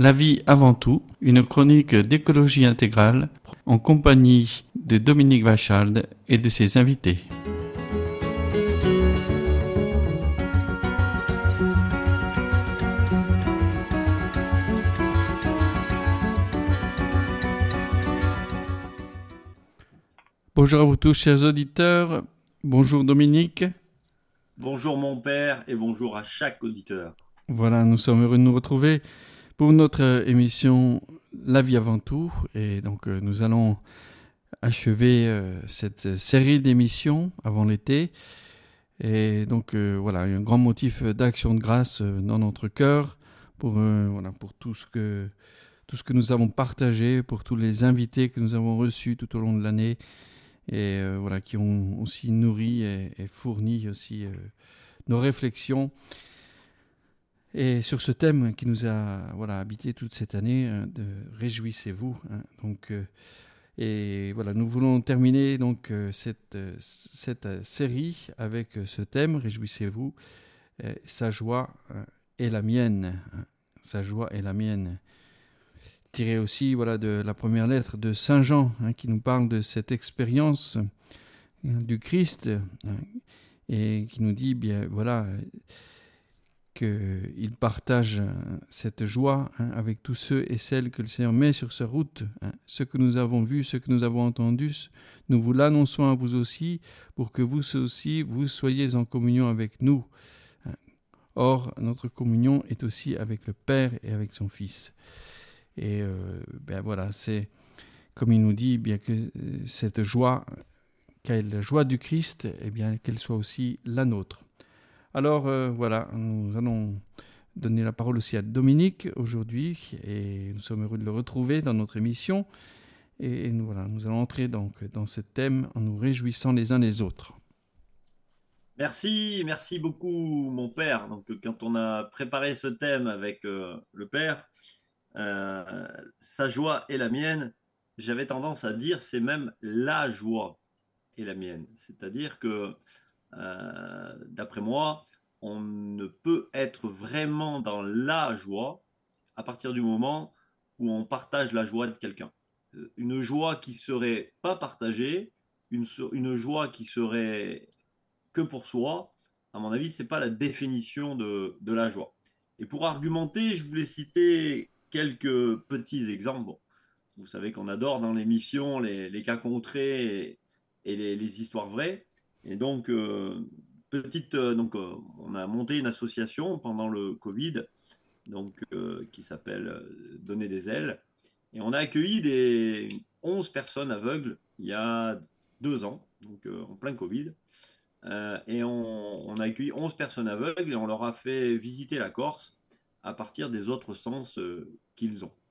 La vie avant tout, une chronique d'écologie intégrale en compagnie de Dominique Wachalde et de ses invités. Bonjour à vous tous, chers auditeurs. Bonjour Dominique. Bonjour mon père et bonjour à chaque auditeur. Voilà, nous sommes heureux de nous retrouver pour notre émission La vie avant tout. Et donc nous allons achever cette série d'émissions avant l'été. Et donc voilà, un grand motif d'action de grâce dans notre cœur pour tout ce que nous avons partagé, pour tous les invités que nous avons reçus tout au long de l'année et qui ont aussi nourri et fourni aussi nos réflexions. Et sur ce thème qui nous a habité toute cette année, de réjouissez-vous. Et voilà, nous voulons terminer donc cette série avec ce thème, réjouissez-vous, sa joie est la mienne. Sa joie est la mienne. Tiré aussi de la première lettre de Saint Jean, qui nous parle de cette expérience du Christ et qui nous dit qu'il partage cette joie avec tous ceux et celles que le Seigneur met sur sa route. Ce que nous avons vu, ce que nous avons entendu, nous vous l'annonçons à vous aussi, pour que vous aussi, vous soyez en communion avec nous. Or, notre communion est aussi avec le Père et avec son Fils. Et c'est comme il nous dit, bien que cette joie, quelle la joie du Christ, qu'elle soit aussi la nôtre. Alors nous allons donner la parole aussi à Dominique aujourd'hui et nous sommes heureux de le retrouver dans notre émission. Et nous allons entrer donc dans ce thème en nous réjouissant les uns les autres. Merci beaucoup mon père. Donc quand on a préparé ce thème avec le père, sa joie est la mienne, j'avais tendance à dire c'est même la joie est la mienne. C'est-à-dire que d'après moi, on ne peut être vraiment dans la joie à partir du moment où on partage la joie de quelqu'un. Une joie qui serait pas partagée, une joie qui serait que pour soi, à mon avis, c'est pas la définition de la joie. Et pour argumenter, je voulais citer quelques petits exemples. Bon, vous savez qu'on adore dans l'émission les cas concrets et les histoires vraies. Et donc, on a monté une association pendant le Covid, qui s'appelle Donner des ailes. Et on a accueilli 11 personnes aveugles il y a 2 ans, en plein Covid. Et on a accueilli 11 personnes aveugles et on leur a fait visiter la Corse à partir des autres sens qu'ils ont.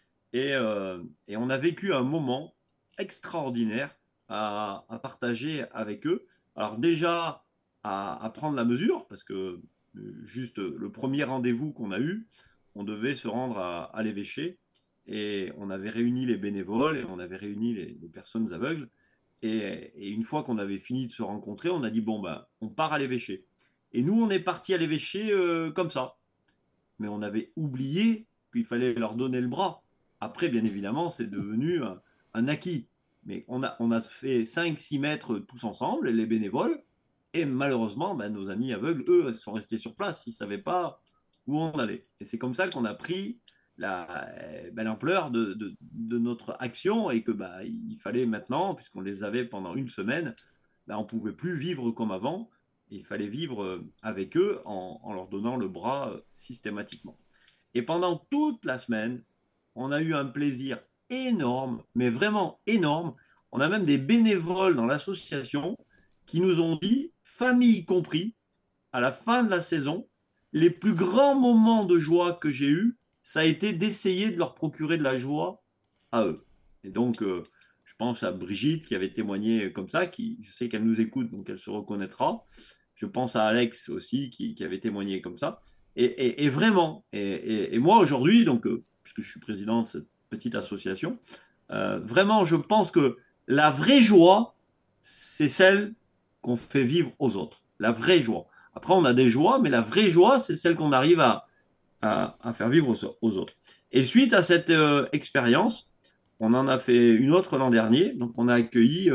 Et on a vécu un moment extraordinaire à partager avec eux. Alors déjà, à prendre la mesure, parce que juste le premier rendez-vous qu'on a eu, on devait se rendre à l'évêché et on avait réuni les bénévoles et on avait réuni les personnes aveugles. Et une fois qu'on avait fini de se rencontrer, on a dit bon ben on part à l'évêché. Et nous on est parti à l'évêché comme ça. Mais on avait oublié qu'il fallait leur donner le bras. Après bien évidemment c'est devenu un acquis. Mais on a fait 5-6 mètres tous ensemble, les bénévoles. Et malheureusement nos amis aveugles, eux, sont restés sur place. Ils ne savaient pas où on allait. Et c'est comme ça qu'on a pris l'ampleur de notre action et que il fallait maintenant, puisqu'on les avait pendant une semaine, on ne pouvait plus vivre comme avant. Et il fallait vivre avec eux en leur donnant le bras systématiquement. Et pendant toute la semaine, on a eu un plaisir énorme, mais vraiment énorme. On a même des bénévoles dans l'association qui nous ont dit, famille compris, à la fin de la saison, les plus grands moments de joie que j'ai eus, ça a été d'essayer de leur procurer de la joie à eux. Et donc, je pense à Brigitte qui avait témoigné comme ça, je sais qu'elle nous écoute, donc elle se reconnaîtra. Je pense à Alex aussi qui avait témoigné comme ça. Et vraiment, et moi aujourd'hui, puisque je suis président de cette petite association, vraiment, je pense que la vraie joie, c'est celle qu'on fait vivre aux autres. La vraie joie. Après, on a des joies, mais la vraie joie, c'est celle qu'on arrive à faire vivre aux autres. Et suite à cette expérience, on en a fait une autre l'an dernier. Donc, on a accueilli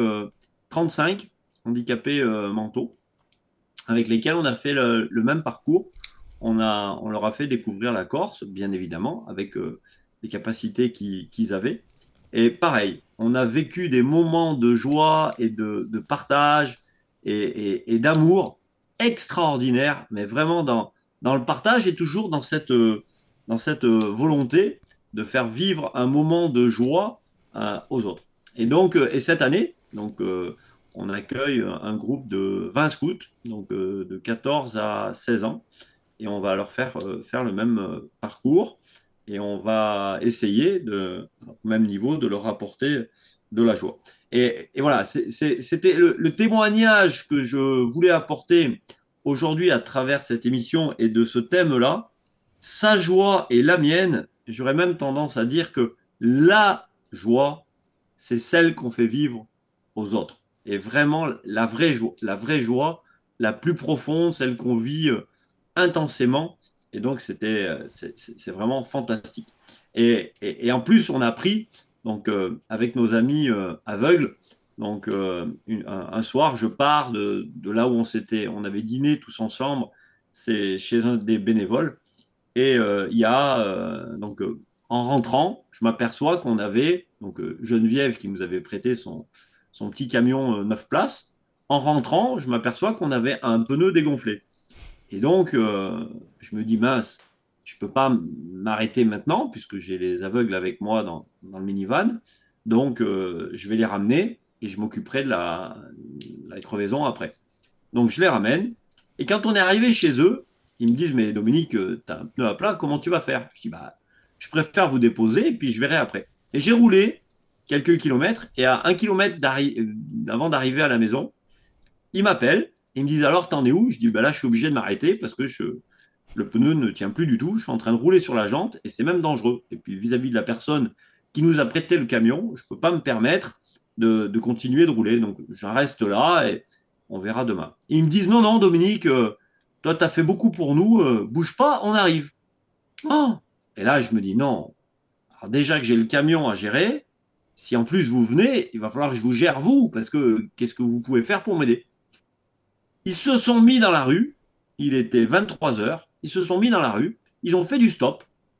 35 handicapés mentaux avec lesquels on a fait le même parcours. On leur a fait découvrir la Corse, bien évidemment, avec les capacités qu'ils avaient. Et pareil, on a vécu des moments de joie et de partage et d'amour extraordinaires, mais vraiment dans le partage et toujours dans cette volonté de faire vivre un moment de joie aux autres. Et donc, et cette année, donc, on accueille un groupe de 20 scouts, donc de 14 à 16 ans, et on va leur faire le même parcours, et on va essayer, au même niveau, de leur apporter de la joie. Et voilà, c'était le témoignage que je voulais apporter aujourd'hui à travers cette émission et de ce thème-là. Sa joie et la mienne, j'aurais même tendance à dire que la joie, c'est celle qu'on fait vivre aux autres. Et vraiment, la vraie joie, la plus profonde, celle qu'on vit intensément. Et donc, c'est vraiment fantastique. Et en plus, on a pris, donc, avec nos amis aveugles, donc, un soir, je pars de là où on avait dîné tous ensemble, c'est chez un des bénévoles. Et il y a, donc, en rentrant, je m'aperçois qu'on avait, donc, Geneviève qui nous avait prêté son petit camion 9 places. En rentrant, je m'aperçois qu'on avait un pneu dégonflé. Et donc, je me dis, mince, je ne peux pas m'arrêter maintenant, puisque j'ai les aveugles avec moi dans le minivan. Donc, je vais les ramener et je m'occuperai de la crevaison après. Donc, je les ramène. Et quand on est arrivé chez eux, ils me disent, mais Dominique, tu as un pneu à plat, comment tu vas faire? Je dis, bah, je préfère vous déposer et puis je verrai après. Et j'ai roulé quelques kilomètres et à 1 kilomètre avant d'arriver à la maison, ils m'appellent, ils me disent, alors, t'en es où? Je dis, bah là, je suis obligé de m'arrêter parce que le pneu ne tient plus du tout. Je suis en train de rouler sur la jante et c'est même dangereux. Et puis, vis-à-vis de la personne qui nous a prêté le camion, je ne peux pas me permettre de continuer de rouler. Donc, j'en reste là et on verra demain. Et ils me disent, non, non, Dominique, toi, tu as fait beaucoup pour nous, bouge pas, on arrive. Oh. Et là, je me dis, non. Alors déjà que j'ai le camion à gérer, si en plus vous venez, il va falloir que je vous gère vous, parce que qu'est-ce que vous pouvez faire pour m'aider? Ils se sont mis dans la rue, il était 23 heures, ils se sont mis dans la rue, ils ont fait du stop.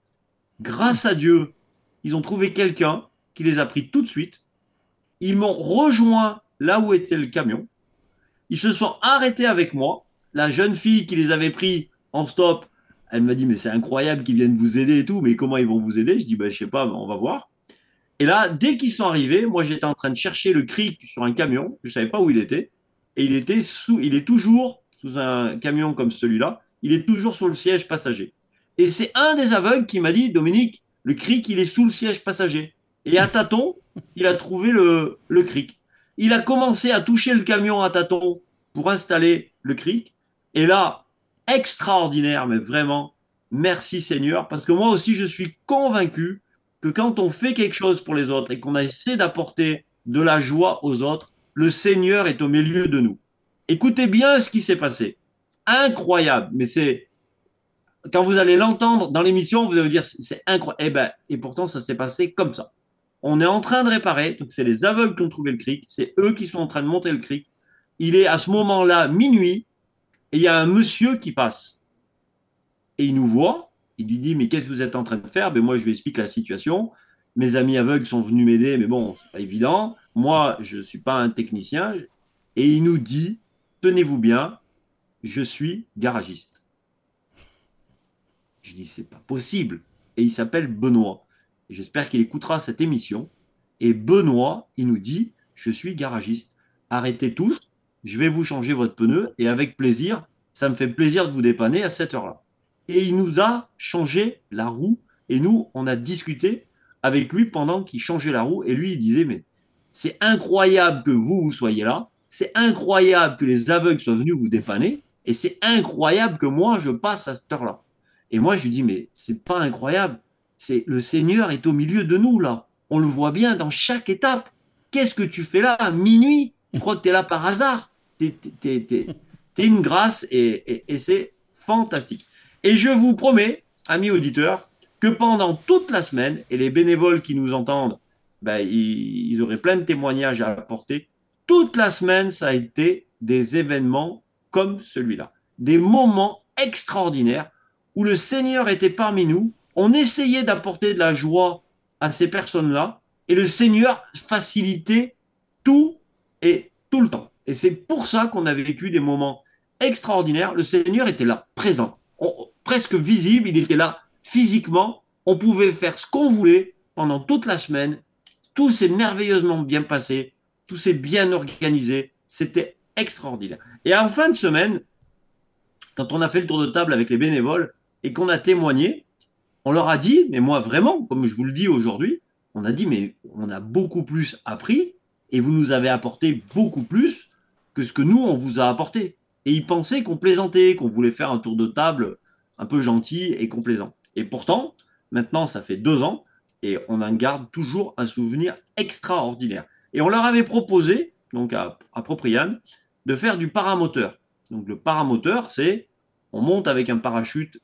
Grâce à Dieu, ils ont trouvé quelqu'un qui les a pris tout de suite. Ils m'ont rejoint là où était le camion. Ils se sont arrêtés avec moi. La jeune fille qui les avait pris en stop, elle m'a dit, mais c'est incroyable qu'ils viennent vous aider et tout, mais comment ils vont vous aider? Je dis, bah, je sais pas, on va voir. Et là, dès qu'ils sont arrivés, moi j'étais en train de chercher le cric sur un camion, je savais pas où il était, et il est toujours sous un camion comme celui-là, il est toujours sur le siège passager. Et c'est un des aveugles qui m'a dit, Dominique, le cric, il est sous le siège passager. Et à tâtons, il a trouvé le cric. Il a commencé à toucher le camion à tâtons pour installer le cric. Et là, extraordinaire, mais vraiment, merci Seigneur, parce que moi aussi, je suis convaincu que quand on fait quelque chose pour les autres et qu'on essaie d'apporter de la joie aux autres, le Seigneur est au milieu de nous. Écoutez bien ce qui s'est passé. Incroyable, mais c'est quand vous allez l'entendre dans l'émission, vous allez vous dire c'est incroyable. Et pourtant ça s'est passé comme ça. On est en train de réparer, donc c'est les aveugles qui ont trouvé le cric, c'est eux qui sont en train de monter le cric. Il est à ce moment-là minuit et il y a un monsieur qui passe et il nous voit. Il lui dit, mais qu'est-ce que vous êtes en train de faire? Ben moi, je lui explique la situation. Mes amis aveugles sont venus m'aider, mais bon, c'est pas évident. Moi, je ne suis pas un technicien. Et il nous dit, tenez-vous bien, je suis garagiste. Je dis, c'est pas possible. Et il s'appelle Benoît. Et j'espère qu'il écoutera cette émission. Et Benoît, il nous dit, je suis garagiste. Arrêtez tous, je vais vous changer votre pneu et avec plaisir, ça me fait plaisir de vous dépanner à cette heure-là. Et il nous a changé la roue et nous, on a discuté avec lui pendant qu'il changeait la roue et lui, il disait, mais c'est incroyable que vous soyez là, c'est incroyable que les aveugles soient venus vous dépanner et c'est incroyable que moi, je passe à cette heure-là. Et moi, je lui dis, mais c'est pas incroyable. C'est le Seigneur est au milieu de nous, là. On le voit bien dans chaque étape. Qu'est-ce que tu fais là à minuit? Je crois que tu es là par hasard. T'es une grâce et c'est fantastique. Et je vous promets amis auditeurs, que pendant toute la semaine, et les bénévoles qui nous entendent, ben, ils auraient plein de témoignages à apporter, toute la semaine, ça a été des événements comme celui-là. Des moments extraordinaires où le Seigneur était parmi nous. On essayait d'apporter de la joie à ces personnes-là et le Seigneur facilitait tout et tout le temps. Et c'est pour ça qu'on a vécu des moments extraordinaires. Le Seigneur était là, présent, presque visible, il était là physiquement. On pouvait faire ce qu'on voulait pendant toute la semaine. Tout s'est merveilleusement bien passé, tout s'est bien organisé. C'était extraordinaire. Et en fin de semaine, quand on a fait le tour de table avec les bénévoles et qu'on a témoigné, on leur a dit, mais moi vraiment, comme je vous le dis aujourd'hui, on a dit, mais on a beaucoup plus appris et vous nous avez apporté beaucoup plus que ce que nous, on vous a apporté. Et ils pensaient qu'on plaisantait, qu'on voulait faire un tour de table un peu gentil et complaisant. Et pourtant, maintenant, ça fait 2 ans et on en garde toujours un souvenir extraordinaire. Et on leur avait proposé, donc à Propriane, de faire du paramoteur. Donc le paramoteur, c'est on monte avec un parachute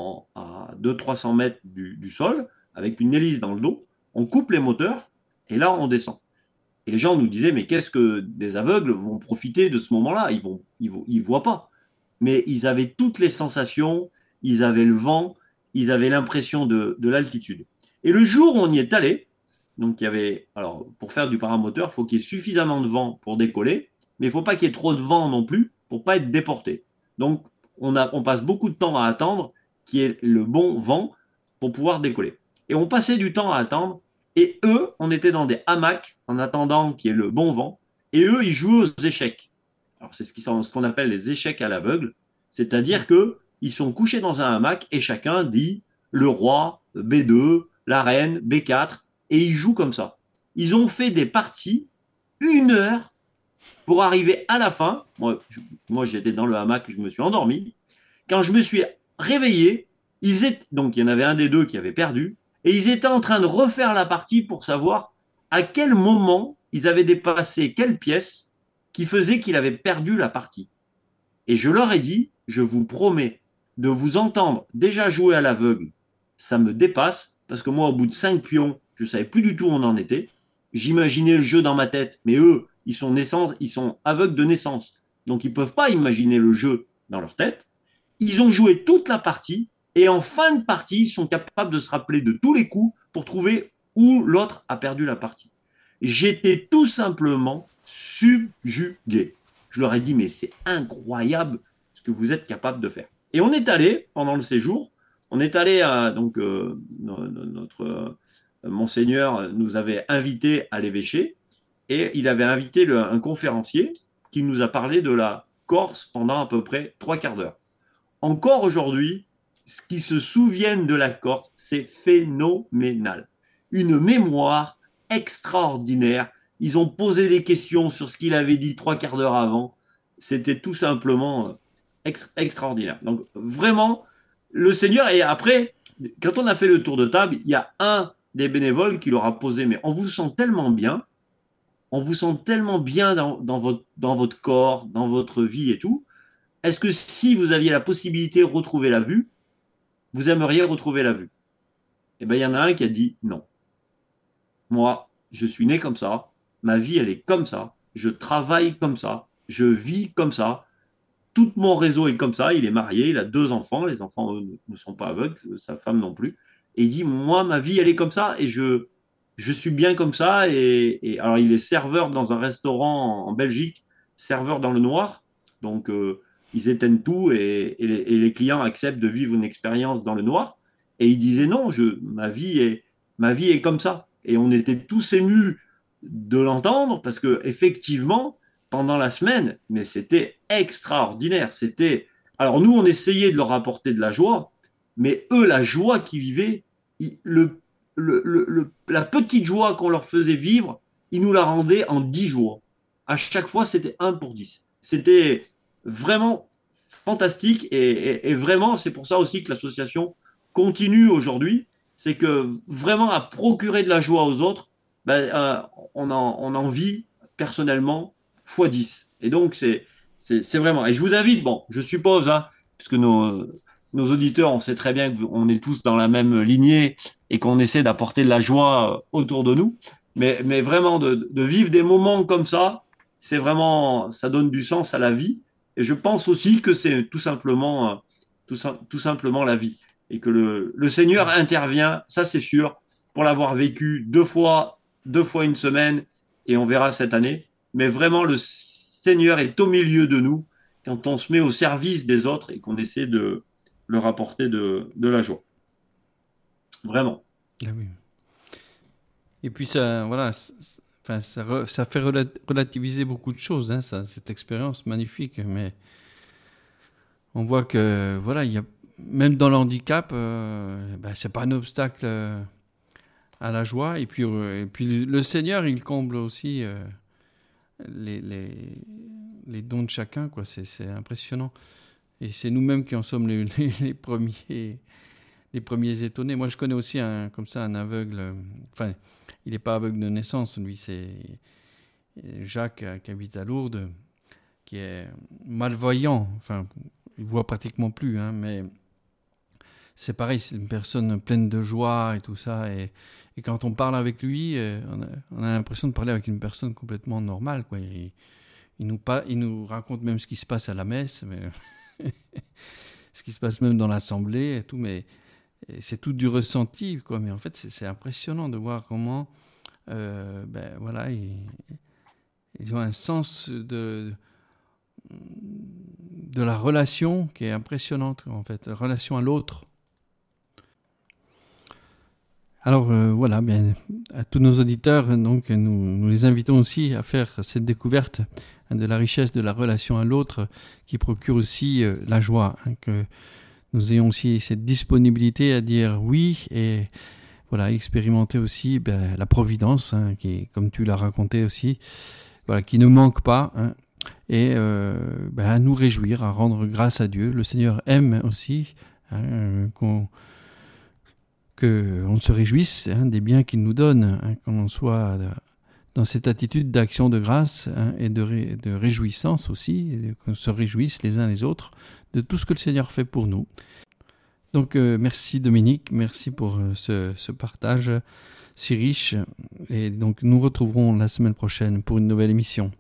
à 200-300 mètres du sol, avec une hélice dans le dos, on coupe les moteurs, et là, on descend. Et les gens nous disaient, mais qu'est-ce que des aveugles vont profiter de ce moment-là? Ils voient pas. Mais ils avaient toutes les sensations, ils avaient le vent, ils avaient l'impression de l'altitude. Et le jour où on y est allé, donc il y avait, alors pour faire du paramoteur, il faut qu'il y ait suffisamment de vent pour décoller, mais il ne faut pas qu'il y ait trop de vent non plus pour pas être déporté. Donc on passe beaucoup de temps à attendre qu'il y ait le bon vent pour pouvoir décoller. Et on passait du temps à attendre, et eux, on était dans des hamacs en attendant qu'il y ait le bon vent, et eux, ils jouaient aux échecs. Alors c'est ce qu'on appelle les échecs à l'aveugle, c'est-à-dire que ils sont couchés dans un hamac et chacun dit le roi, B2, la reine, B4, et ils jouent comme ça. Ils ont fait des parties 1 heure pour arriver à la fin. Moi j'étais dans le hamac, je me suis endormi. Quand je me suis réveillé, donc il y en avait un des deux qui avait perdu, et ils étaient en train de refaire la partie pour savoir à quel moment ils avaient dépassé quelle pièce qui faisait qu'il avait perdu la partie. Et je leur ai dit, je vous promets de vous entendre déjà jouer à l'aveugle, ça me dépasse, parce que moi, au bout de 5 pions, je ne savais plus du tout où on en était. J'imaginais le jeu dans ma tête, mais eux, ils sont aveugles de naissance. Donc, ils ne peuvent pas imaginer le jeu dans leur tête. Ils ont joué toute la partie, et en fin de partie, ils sont capables de se rappeler de tous les coups pour trouver où l'autre a perdu la partie. J'étais tout simplement subjugué. Je leur ai dit, mais c'est incroyable ce que vous êtes capable de faire. Et on est allé, pendant le séjour, on est allé à, donc, notre monseigneur nous avait invités à l'évêché, et il avait invité un conférencier qui nous a parlé de la Corse pendant à peu près 3 quarts d'heure. Encore aujourd'hui, ce qui se souviennent de la Corse, c'est phénoménal. Une mémoire extraordinaire. Ils ont posé des questions sur ce qu'il avait dit 3 quarts d'heure avant. C'était tout simplement extraordinaire. Donc vraiment, le Seigneur, et après, quand on a fait le tour de table, il y a un des bénévoles qui leur a posé, mais on vous sent tellement bien, on vous sent tellement bien dans votre corps, dans votre vie et tout. Est-ce que si vous aviez la possibilité de retrouver la vue, vous aimeriez retrouver la vue? Eh bien, il y en a un qui a dit non. Moi, je suis né comme ça, ma vie, elle est comme ça, je travaille comme ça, je vis comme ça, tout mon réseau est comme ça, il est marié, il a 2 enfants, les enfants, eux, ne sont pas aveugles, sa femme non plus, et il dit, moi, ma vie, elle est comme ça, et je suis bien comme ça, et alors il est serveur dans un restaurant en Belgique, serveur dans le noir, donc ils éteignent tout, et les clients acceptent de vivre une expérience dans le noir, et il disait, non, ma vie est comme ça, et on était tous émus de l'entendre, parce que effectivement, pendant la semaine, mais c'était extraordinaire. Alors nous, on essayait de leur apporter de la joie, mais eux, la joie qu'ils vivaient, la petite joie qu'on leur faisait vivre, ils nous la rendaient en 10 jours. À chaque fois, c'était 1 pour 10. C'était vraiment fantastique, et vraiment, c'est pour ça aussi que l'association continue aujourd'hui, c'est que vraiment à procurer de la joie aux autres, ben, on en vit personnellement x 10. Et donc, c'est vraiment. Et je vous invite, bon, je suppose, hein, puisque nos auditeurs, on sait très bien qu'on est tous dans la même lignée et qu'on essaie d'apporter de la joie autour de nous. Mais vraiment, de vivre des moments comme ça, c'est vraiment, ça donne du sens à la vie. Et je pense aussi que c'est tout simplement la vie. Et que le Seigneur intervient, ça c'est sûr, pour l'avoir vécu deux fois une semaine, et on verra cette année. Mais vraiment, le Seigneur est au milieu de nous quand on se met au service des autres et qu'on essaie de leur apporter de la joie. Vraiment. Ah oui. Et puis ça, voilà, ça fait relativiser beaucoup de choses, hein, cette expérience magnifique. Mais on voit que, voilà, même dans le handicap, c'est pas un obstacle à la joie. Et puis le Seigneur, il comble aussi les dons de chacun, quoi. C'est impressionnant. Et c'est nous-mêmes qui en sommes les premiers étonnés. Moi, je connais aussi un aveugle. Enfin, il n'est pas aveugle de naissance. Lui, c'est Jacques qui habite à Lourdes, qui est malvoyant. Enfin, il voit pratiquement plus, hein, mais c'est pareil. C'est une personne pleine de joie et tout ça. Et quand on parle avec lui, on a l'impression de parler avec une personne complètement normale, quoi. Il nous raconte même ce qui se passe à la messe, mais ce qui se passe même dans l'assemblée et tout, mais c'est tout du ressenti, quoi. Mais en fait, c'est impressionnant de voir comment, voilà, ils ont un sens de la relation qui est impressionnante, en fait, la relation à l'autre. Alors voilà, bien, à tous nos auditeurs, donc nous les invitons aussi à faire cette découverte de la richesse de la relation à l'autre qui procure aussi la joie, hein, que nous ayons aussi cette disponibilité à dire oui et voilà, expérimenter aussi la providence, hein, qui, comme tu l'as raconté aussi, voilà, qui ne manque pas, hein, et à nous réjouir, à rendre grâce à Dieu. Le Seigneur aime aussi, hein, qu'on se réjouisse, hein, des biens qu'il nous donne, hein, qu'on soit dans cette attitude d'action de grâce, hein, et de réjouissance aussi, et qu'on se réjouisse les uns les autres de tout ce que le Seigneur fait pour nous. Donc merci Dominique, merci pour ce partage si riche, et donc nous retrouverons la semaine prochaine pour une nouvelle émission.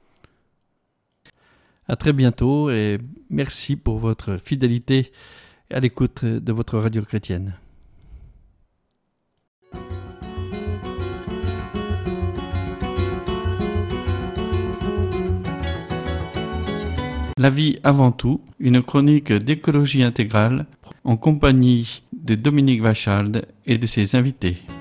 À très bientôt et merci pour votre fidélité à l'écoute de votre radio chrétienne. La vie avant tout, une chronique d'écologie intégrale en compagnie de Dominique Wachalde et de ses invités.